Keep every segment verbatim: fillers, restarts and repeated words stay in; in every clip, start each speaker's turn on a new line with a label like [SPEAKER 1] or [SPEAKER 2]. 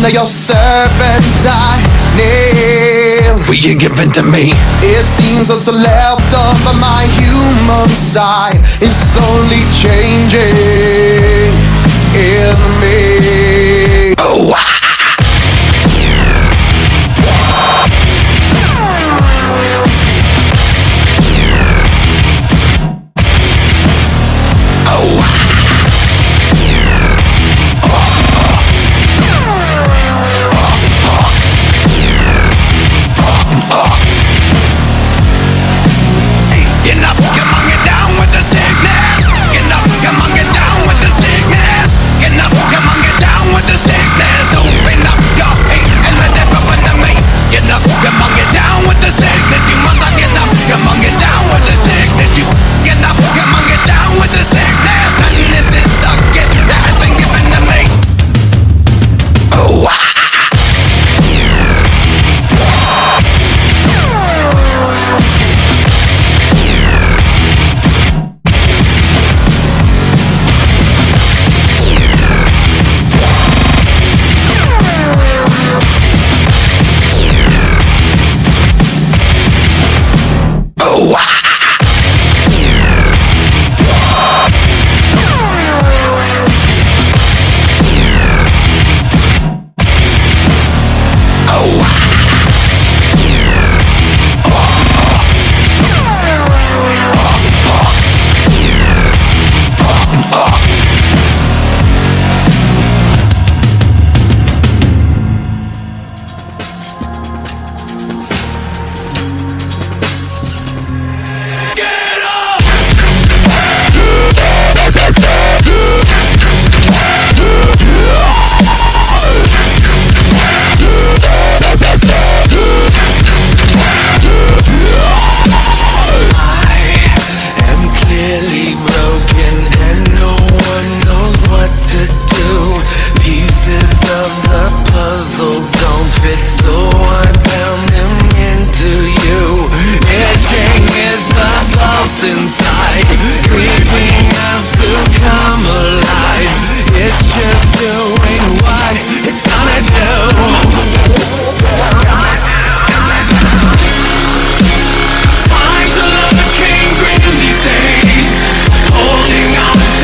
[SPEAKER 1] your serpentine nail.
[SPEAKER 2] Will you give in to me?
[SPEAKER 1] It seems what's left of my human side is slowly changing in me.
[SPEAKER 2] Oh, ah.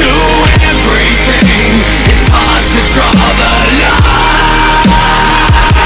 [SPEAKER 3] Draw the line.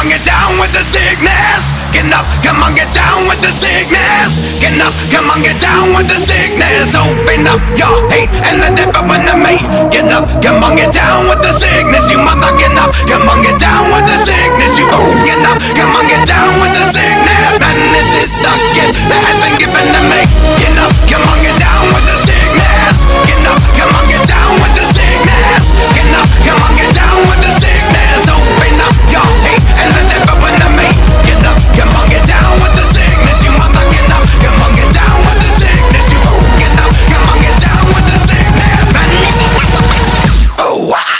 [SPEAKER 1] on, get down with the sickness. Get up, come on, get down with the sickness. Get up, come on, get down with the sickness. Open up your hate and let it burn to me. Get up, come on, get down with the sickness. You mother, get up, come on, get down with the sickness. You oh, get up, come on, get down with the sickness. Madness is the gift that has been given to me. Get up, come on, get down with the sickness. Get up, come on, get down with the sickness. Get up, come on, get down with the sickness. Open up your hate and let it burn to me. Get up, come on, get down with the sickness. You mother, get up, come on, get down with the sickness. You oh, get up, come on, get down with the sickness. Madness. Oh, ah.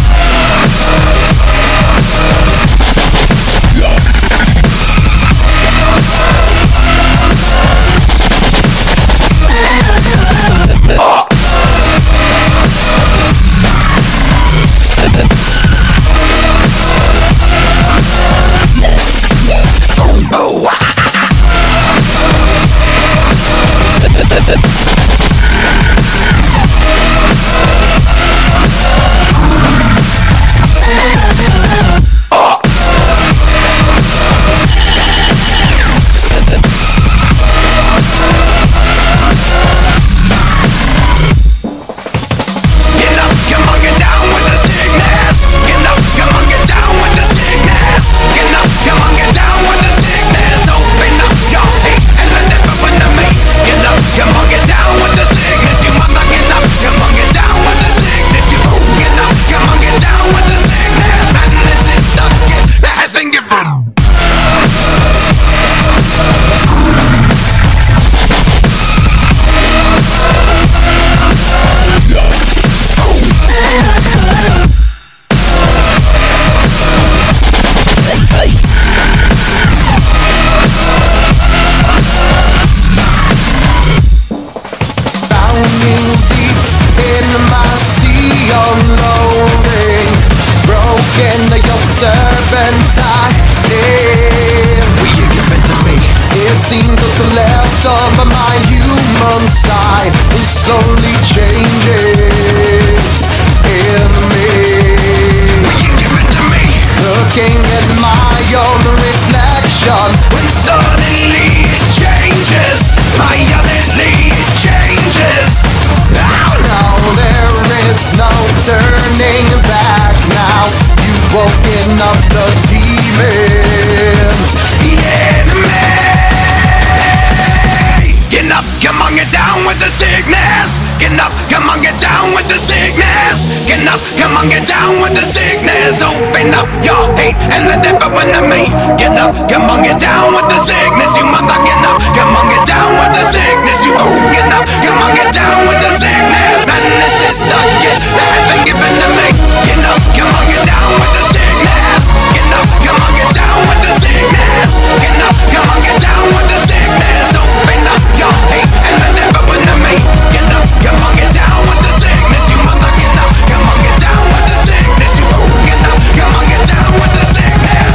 [SPEAKER 1] Open up your hate and let it burn to me. Get up, come on, get down with the sickness. You mother, get up, come on, get down with the sickness. You oh, get up, come on, get down with the sickness. Madness is the gift that has been given to me. Get up, come on, get down with the sickness. Get up, come on, get down with the sickness. Get up, come on, get down with the sickness. Open up your hate and let it burn to me. Get up, come on, get down with the sickness. You mother, get up, come on, get down with the sickness. You oh, get up, come on, get down with the sickness.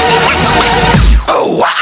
[SPEAKER 1] Oh, ah.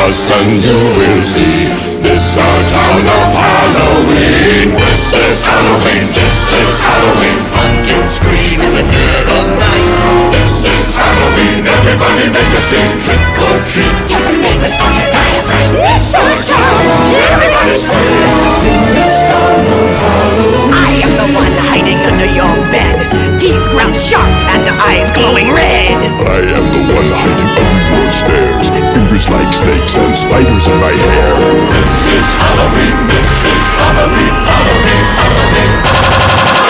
[SPEAKER 2] us and you will see. This our town of Halloween. This is Halloween, this is Halloween. Pumpkins scream in the dead of night. This is Halloween, everybody make a scene. Trick or treat, tell the neighbors on your diaphragm. This our town, everybody scream. In this town of Halloween.
[SPEAKER 3] I am the one hiding under your bed, teeth ground sharp and eyes glowing red.
[SPEAKER 4] I am the one hiding under your stairs, fingers like snakes and spiders in my hair.
[SPEAKER 2] This is Halloween, this is Halloween, Halloween, Halloween.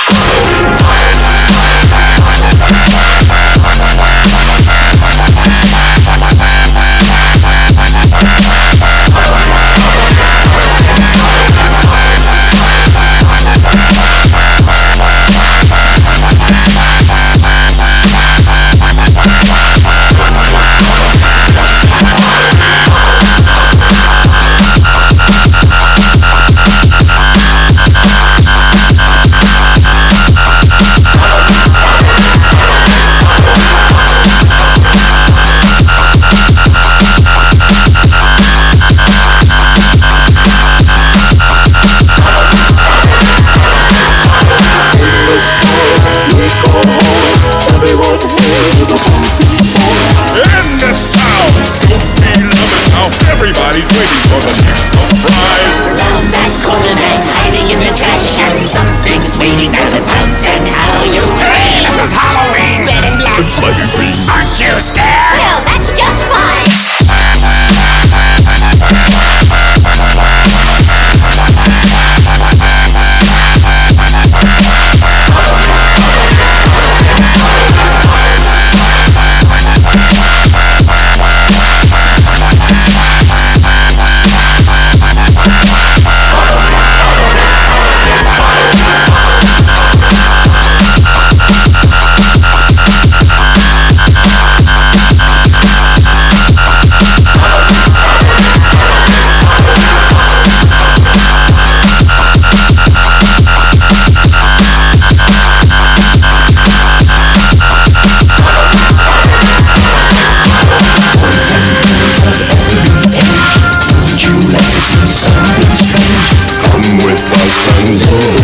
[SPEAKER 4] Everybody's waiting for the next surprise.
[SPEAKER 5] Around that corner and hiding in the trash can, something's waiting there to pounce and how you scream.
[SPEAKER 1] This is Halloween.
[SPEAKER 5] Red and black.
[SPEAKER 4] It's like a green.
[SPEAKER 1] Aren't you scared?
[SPEAKER 5] Well, that's just fine.
[SPEAKER 4] Come with us and you